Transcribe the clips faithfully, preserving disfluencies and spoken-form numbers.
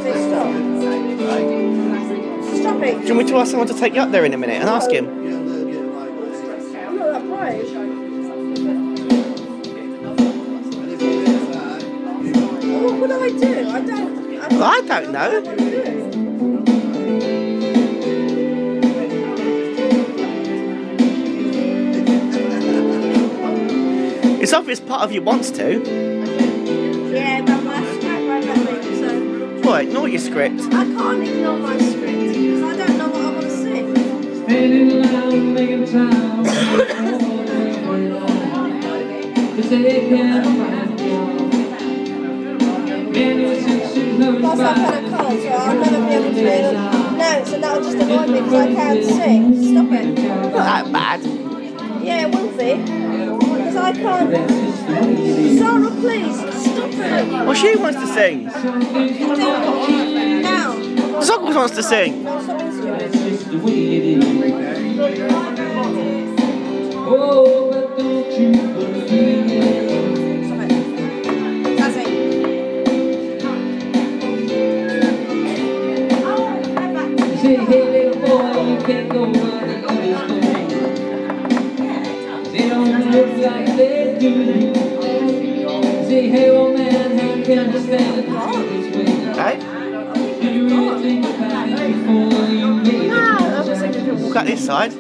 Jazzy, stop. Stop it. Do you want me to ask someone to take you up there in a minute and ask him? I'm not that brave. Oh, what do I do? I don't... I don't, I don't know. What do I do? It's obvious part of you wants to. Yeah, but my script won't let me, so... What, ignore your script. I can't ignore my script, because I don't know what I want to sing. Standing around making time for they can't find you. Plus I've had a cold, so I'll never be able to do notes, and that'll just annoy me because I can't sing. Stop it. Not that bad. Yeah, it will be. Because I can't... Sarah, please, stop it. Well, she wants to sing. Now. Zoggles wants to sing. No, stop interviewing. That's just the way it is. Oh, but don't you believe it? Stop it. Jazzy. Say, hey little boy, you can't go where the others go. They don't look like they do. Say, hey old man, how can I stand it this way? Okay. Do you really think about it before you make it? Walk out this side.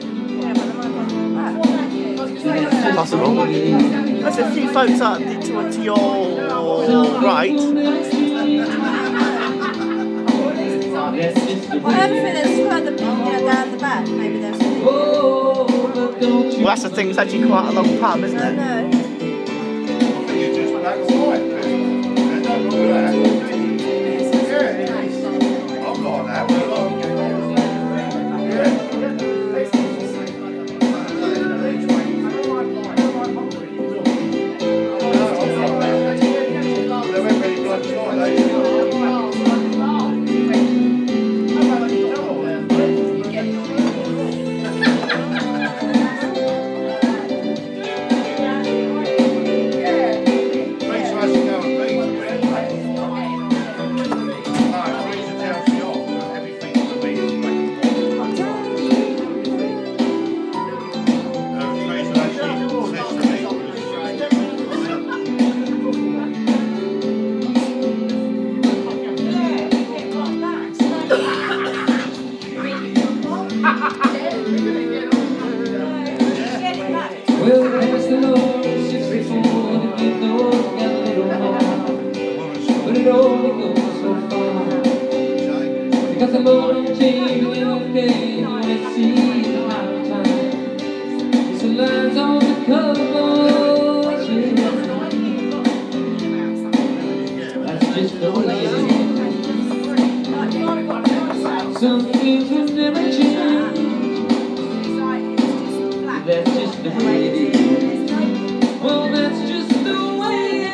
Possible. There's a few folks up to, to your right. Well, everything that's further, you know, down the back, maybe there's something. Oh, but don't you? Well, that's the thing. It's actually quite a long pub, isn't No, it? no. Well, praise the Lord, sixty-four, the big door got a little more, but it only goes so far. Because the Lord don't change when the day when it sees the hard time. It's the lines on the cover, that's just the way it is. Some things will never change. That's just the way it is. Well, that's just the way it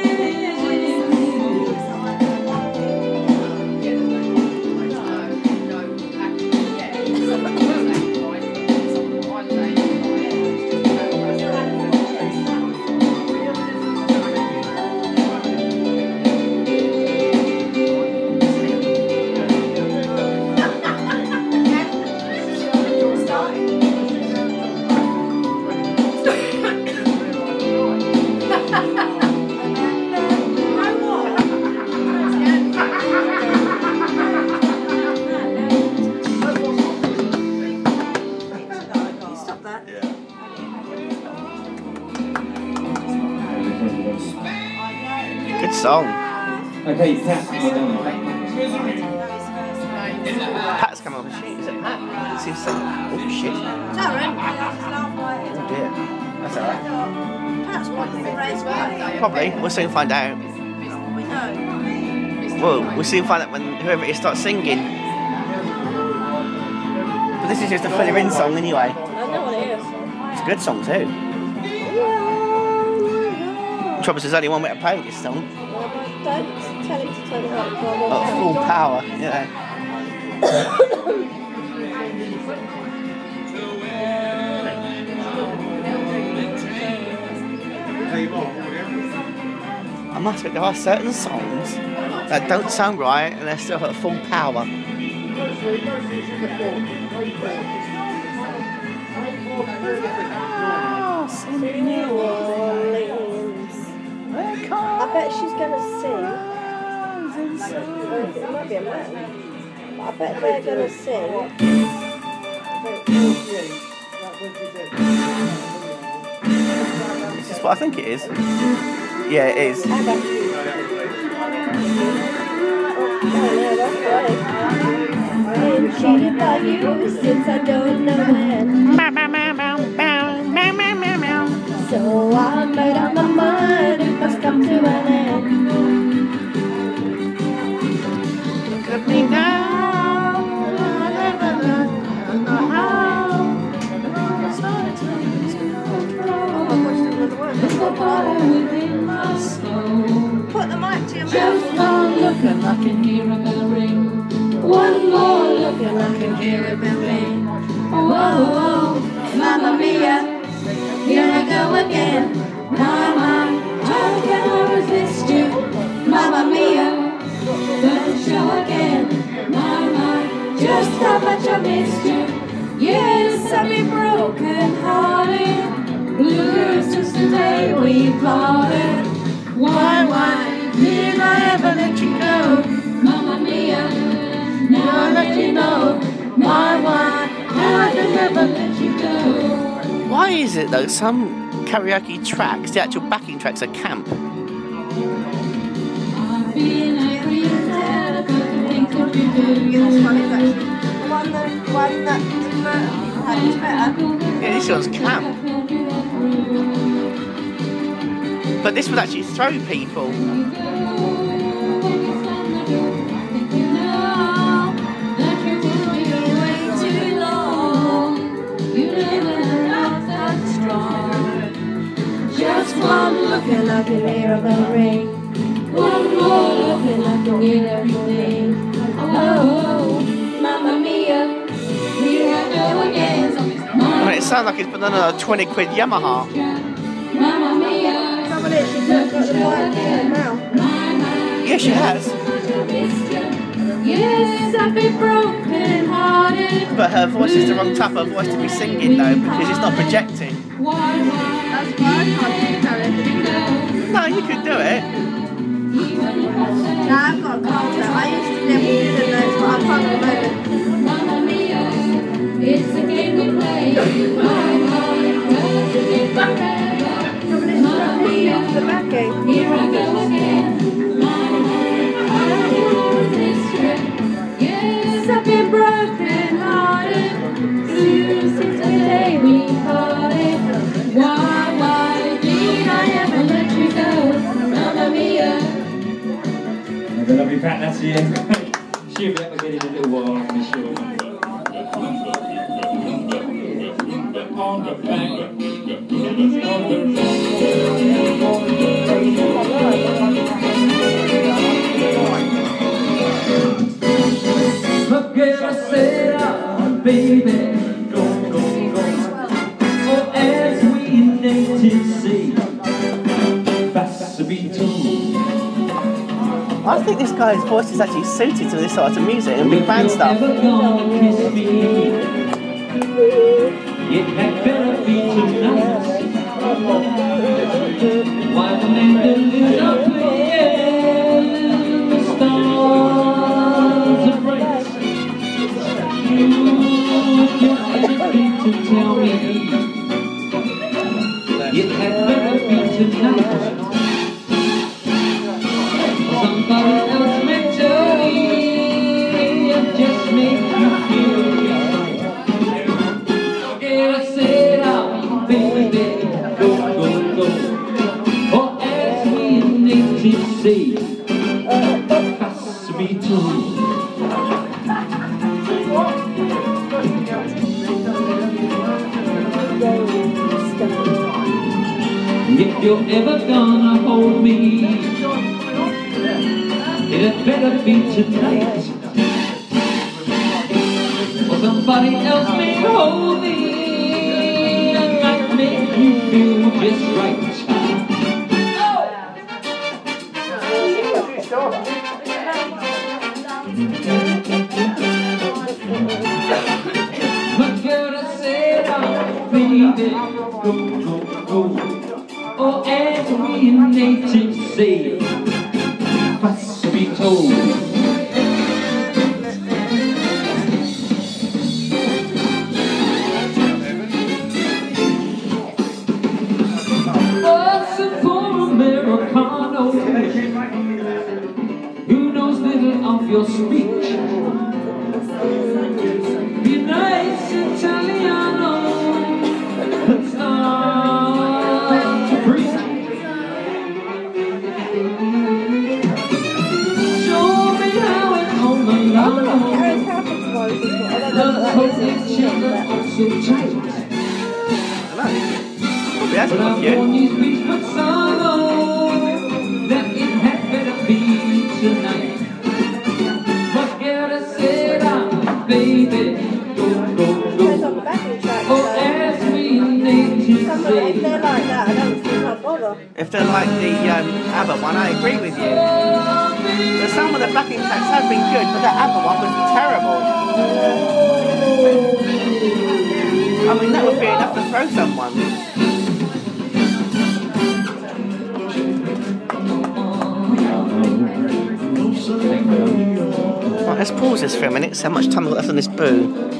Good song. Okay, Pat, come on. Pat's come on the sheet. Is it Pat? Let's see if some. Oh shit. Darren, Oh dear. That's alright. Pat's wanting to raise money. Probably. We'll soon find out. We know. Well, we'll soon find out when whoever it is starts singing. But this is just a fill in song anyway. I know what it is. It's a good song too. Trouble is, there's only one way to play this song. Don't tell it to turn it up. Oh, full power, yeah. I must admit, there are certain songs that don't sound right and they're still at full power. New Orleans. I bet she's gonna sing. It might be a man. But I bet they're gonna sing. This is what I think it is. Yeah, it is. Oh no, that's right. Been cheated by you since I don't know when. So I made up my mind, it must come to an end. Look at me now, I never learned how. Put the mic to your mouth. Just one look and I can hear a bell ring. One more look and I can hear a bell ring. Whoa, whoa, mamma mia. Here I go again, mama, how can I resist you, mamma mia, don't show again, mama, just how much I missed you, yes, I've been broken hearted, blues since the day we parted, why, why did I ever let you go, mamma mia, now I let you know, why, why, how did I never let you go. Why is it though some karaoke tracks, the actual backing tracks, are camp? Yeah, that's funny actually. The one that, one that Mert had is better. Yeah, this one's camp. But this would actually throw people. Just one look and I can hear a bell ring. One more look and I can hear everything. Oh, mamma mia, here I go again. I mean, it sounds like it's been on a twenty quid Yamaha. Mamma mia, Trouble is, she's not got the mic in her mouth. Yeah, she has. yes, I've been broken hearted. But her voice is the wrong type of voice to be singing though, because it's not projecting. Why, why? That's why I can't do karaoke. No, you could do it. No, I've got a cold though. I used to be able to do those, but I can't at the moment. Mamma mia, it's a game we play. My heart does it forever. Trouble is, she's not listening to the backing. Here I go again. My heart, I know this trip. Yes, I've been broken hearted. Blue since the day we parted. Why, why did I ever let you go? Mamma mia. The lovely Pat, that's the end. She'll be up again in a little while, I'm sure. Look at Sarah, baby, go, go, go. Oh, as we natives say, that's a beat too. I think this guy's voice is actually suited to this sort of music and big band stuff. It had better be tonight. While the mandolins are playing, the stars are bright. You had anything to tell me. It had better be tonight. Somebody else may tell me and just make you feel right. Yeah, I said, oh, baby, go, go, go. Or as we natives say, has to be true. If you're ever gonna hold me, it had better be tonight, or somebody else may hold me and might make you feel just right. or as we natives say, must be told. What's it for Americano? Who knows little of your speech? Be nice Italiano, let's start to preach. Show me how it on the line. Carrot carpet tomorrow is what I don't know Let's what hope that the is. children also change. Probably has But got I'm a few. on these beats, but some know that it had better be tonight. But gotta sit down, baby, go, go, Depends go. on the backing track. Oh, So as we natives some of them, if they're say, like that, I don't think I'll bother. If they're like the um, ABBA one, I agree with you. But some of the backing tracks have been good, but that ABBA one was terrible. I mean, that would be enough to throw someone. Right, let's pause this for a minute. So how much time we've got left on this boo?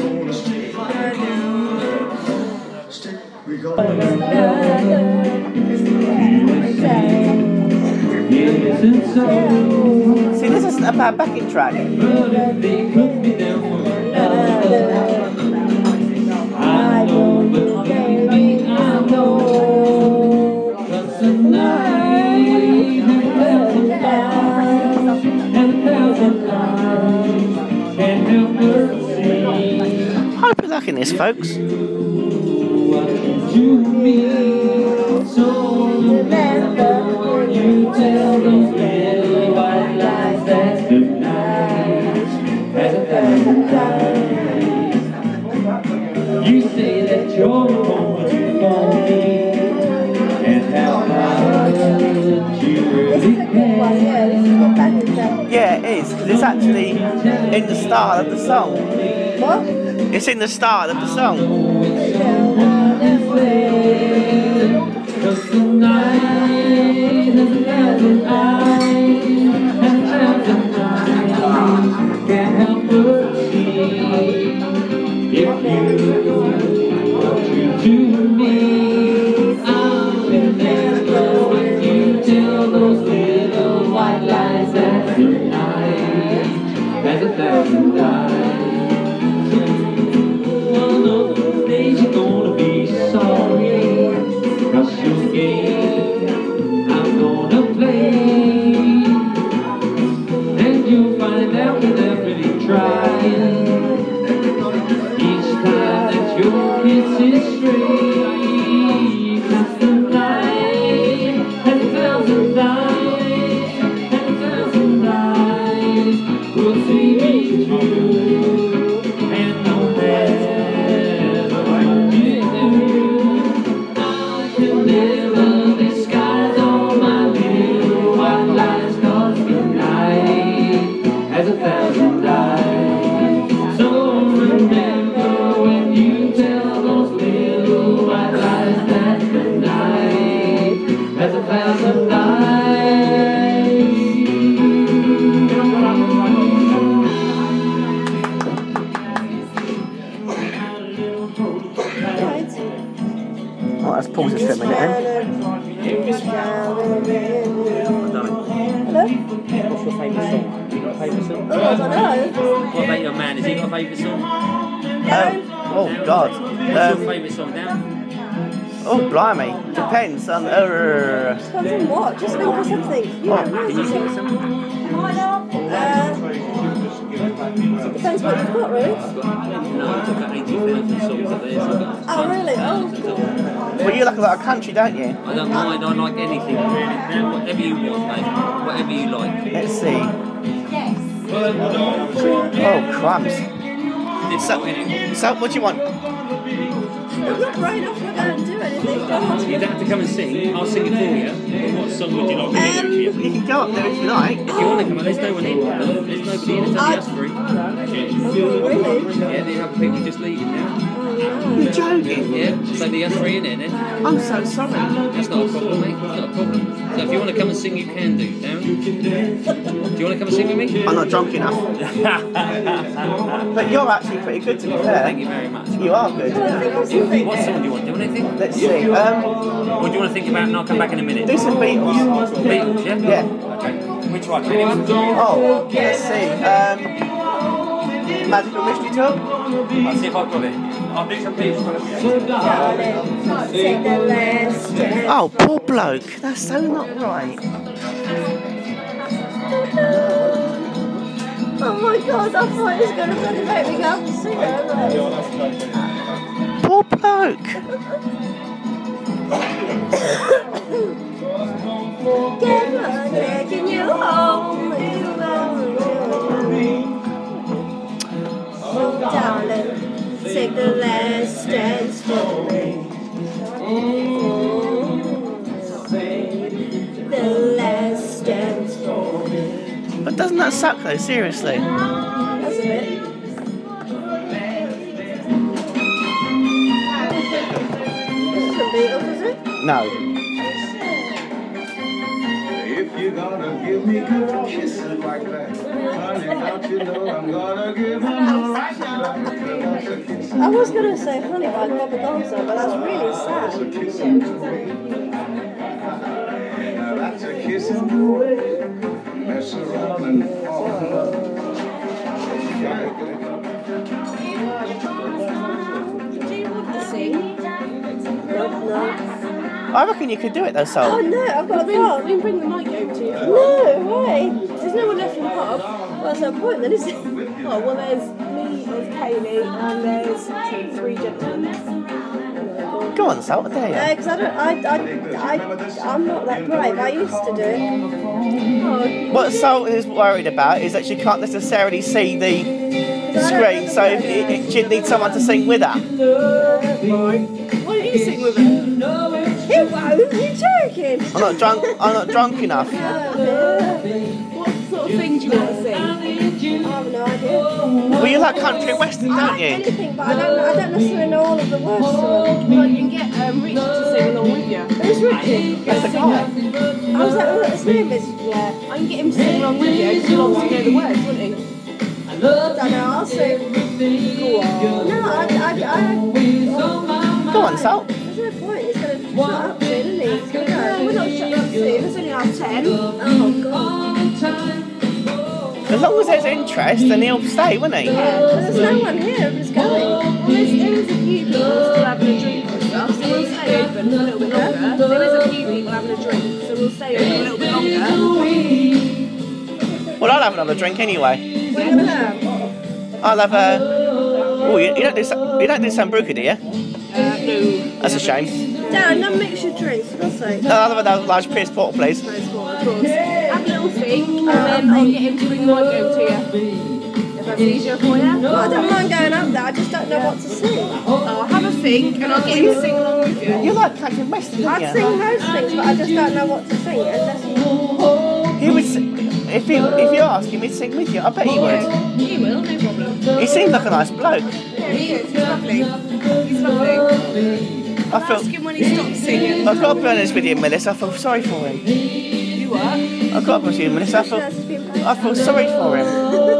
yes, it's so. See, this isn't a bad backing track. But if they put me down for love, I know, but baby, I know. 'Cause tonight, a thousand eyes, and a thousand eyes can't help but see. Hope you're liking this, folks. What you mean? So remember when you tell those little white lies that tonight has a thousand times. You say that you're the woman for me, and how much you really Yeah, this is care. the backing track. Yeah, it is, because it's actually in the style of the song. What? It's in the style of the song. Cause tonight is a thousand eyes and a thousand eyes can't help but see. If you want you to me, I'll remember when you tell those little white lies that tonight has a thousand eyes. One of those days you're gonna be sorry, 'cause your game I'm gonna play, and you'll find out without really trying. Each time that your kiss is straight, 'cause tonight has a thousand eyes, and a thousand eyes will see me through, and no matter what you do, I can never disguise all my little white lies, 'cause tonight has a thousand eyes. So remember when you tell those little white lies that tonight has a thousand eyes. Right. Right, let's pause this for a minute then. Hello? What's your favourite song? Have you got a favourite song? Oh, I don't know. What about your man? Has he got a favourite song? Um, oh, God. What's your Um, favourite song, Dan? oh, blimey. Depends on... Uh, Depends on what? Just think of something. You Oh, don't know. Can you sing some? Uh, depends what you've got, really. No, I've got about eighty thousand songs up there. So I've got Oh, really? Oh, well, you like a lot of country, don't you? I don't mind, I like anything. Whatever you want, mate. Whatever you like. Let's see. Oh, crumbs. So, so what do you want? you're not brave enough to go and do anything. Go on. You don't have to come and sing, I'll sing it for you. But what song would you like me to Um, give you? You can go up there if you like. If you want to come on, there's no one in. There's nobody in, it's only us three. Really? Yeah, the other people just leaving now. You're joking? Yeah, so the other three in it then. I'm so sorry. That's not a problem, mate. It's not a problem. So if you want to come and sing, you can do, Darren. Do you want to come and sing with me? I'm not drunk enough. But you're actually pretty good, to be fair. Thank you very much. You are good. What song do you want? Do you want anything? Let's see. Um, Or do you want to think about it and I'll come back in a minute? do some Beatles. Beatles, yeah? Yeah. Okay. Which one? Anyone? Oh, let's see. Um, Magical Mystery Tour. I'll see if I've got it. I'll do some Beatles. Take the last step. Oh, poor bloke. That's so not right. Oh my god, I thought he was going to bloody make me go up and sing it. Poor bloke. Get on, taking you home. Oh, darling, take the last dance for me. The last dance for me. But doesn't that suck though, seriously? That's a bit. This is some Beatles, is it? No. If you're gonna give me good kisses like that, honey, don't you know I'm gonna give them a right kiss. I was going to say Honey by Bobby Gonzo, but that's really sad. Now that's a kiss in the way, mess around and fall in love. Do you want to sing? No, no. I reckon you could do it though, Oh Sol. no, I've got a car. We can bring the mic over to you. No way. There's no one left in the pub. Well, that's no point then, is it? Oh, well, there's me, there's Kaylee, and there's two, three gentlemen. Go on, Sol, I dare you. Because I don't, I, I, I, I'm not that brave. I used to do it. Oh, What Sol is worried about is that she can't necessarily see the screen, so it, it, she'd need someone to sing with her. Why don't you sing with her? it won't. You're joking. I'm not drunk. I'm not drunk enough. Oh, What sort of thing do you want to sing? I have no idea. Well, you like country and western, I don't like you? anything, but I don't, I don't necessarily know all of the words to them. Well, you can get um, Richard to sing along with you. Who's Richard? That's the guy. Oh, is that what his name is? Yeah, I can get him to sing along with you because he wants to know the words, wouldn't he? I don't know, I'll sing. Go on. No, I, I, I, Go on, Sol. there's no point. He's going to shut up soon, isn't he? He's going to No, we're go. not shutting up soon. It's only half ten. Oh, God. As long as there's interest, then he'll stay, won't he? There's no one here. Everybody's going. Well, there's, there is a few people still having a drink and stuff, so we'll stay open for a little bit longer. There is a few people having a drink, so we'll stay open a little bit longer. Well, I'll have another drink anyway. What are you going to have? I'll have a. Oh, you, you don't do some, you don't do Sambuca, do you? Uh, no. That's a shame. Darren, don't mix your drinks, for God's sake. No, I'll have a large Pierce Porter, please. Of course. Have a little think, and then I'll get him to bring the mic over to you. If that's easier for you. I don't mind going up there, I just don't know what to sing. I'll have a think, and I'll get him to sing along with you. You like country and western, don't I'd you? sing most things, but I just don't know what to sing. Unless He would. s- If you if you ask him, he'd sing with you. I bet he would. He will, no problem. He seems like a nice bloke. Yeah, he is. He's lovely. He's lovely. I feel. Ask him when he stops singing. I've got to be honest with you, Melissa. I feel sorry for him. You what? I've got to be honest with you, Melissa. I feel, I feel sorry for him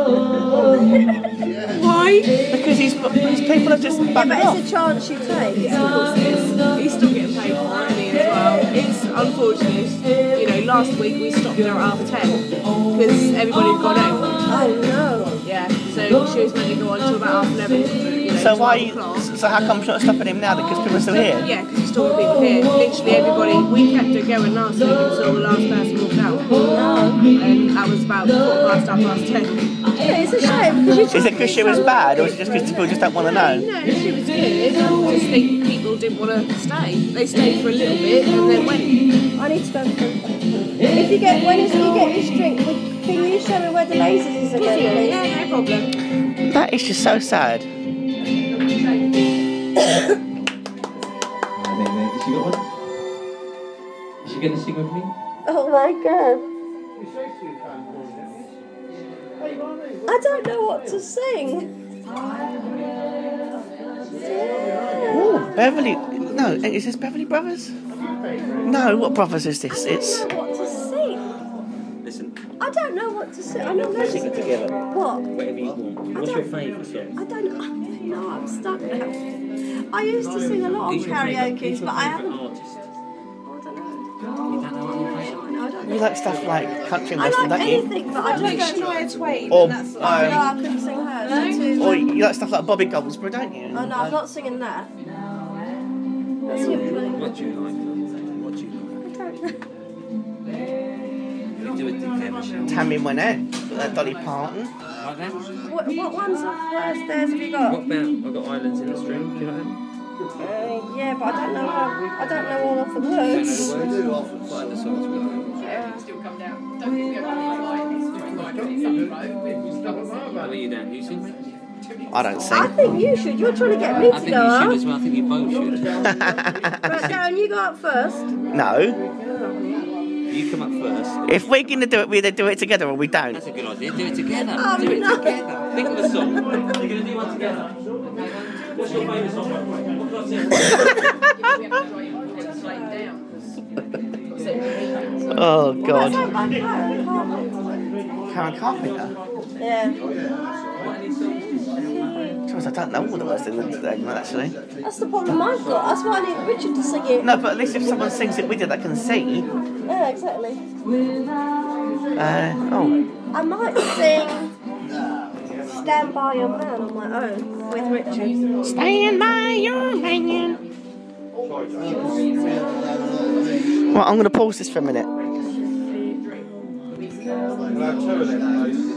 Why? because he's these people are just yeah, buggered but off. it's a chance you take. Of course it is. He's still getting paid for it, isn't he, as well? It's unfortunate. You know, last week we stopped there at half ten because everybody had gone home. Oh no. Yeah, so she was meant to go on until about half eleven. You know, So why? twelve o'clock. So how come you're not stopping him now? Because people are still here. Yeah, because there's still more people here. Literally everybody, we kept her going last week until the last person walked out. And that was about quarter past, half past ten. Yeah, it's a shame because you Is it because she was bad, or is it just because people just don't want to know? No, she was good. I just think people didn't want to stay. They stayed for a little bit and then went. I need to go for if you get when is, you get this drink, can you show me where the lasers is again? please? Yeah, no problem. That is just so sad. Uh, there, there. Has she got one? Is she going to sing with me? Oh my god. I don't know what to sing. Oh, Beverly. No, is this Beverly Brothers? No, what brothers is this? It's. I don't know what to sing. Listen, I don't know what to sing. I don't know. sing it together. What? Whatever you want. What's your favourite song? I don't know. No, I'm stuck now. I used to sing a lot of Who's your favourite- karaoke, who's your but I favourite haven't. artist? I don't know. You don't know what your favourite? I know, I don't You know. like stuff like country and I western, like don't you? anything, but I I like just don't. Shania Twain. Or, and that's No, um, I couldn't sing her. She's too- or you like stuff like Bobby Goldsboro, don't you? Oh no, I'm not singing that. That's him playing. What do you like? What do you like? You do it together, shall we? Tammy Wynette, uh, Dolly Parton. Like that? What, what ones of hers theirs have you got? What about I've got Islands in the Stream? Do you like that? Uh, yeah, but I don't know how. I don't know all of the Don't know words. the words? What other songs we like? What are you down? You sing? I don't I sing. think you should. You're trying to get me I to think go you should up. as well. I think you both should. Right, Darren, you go up first. No. You come up first. If we're going to do it, we either do it together or we don't. That's a good idea. Do it together. Oh, do it no. together. Think of a song. You're going to do one together. What's your favourite song? What can I sing? Oh, That's God. not by Karen Karen Carpenter. Carpenter. Yeah. Charles, I don't know all the words in the thing, actually. That's the problem I've got. That's why I need Richard to sing it. No, but at least if someone sings it with you that can see. Yeah, exactly. Uh, oh. I might sing Stand By Your Man on my own with Richard. Stand by your man. Right, I'm going to pause this for a minute. We'll have two of them, please.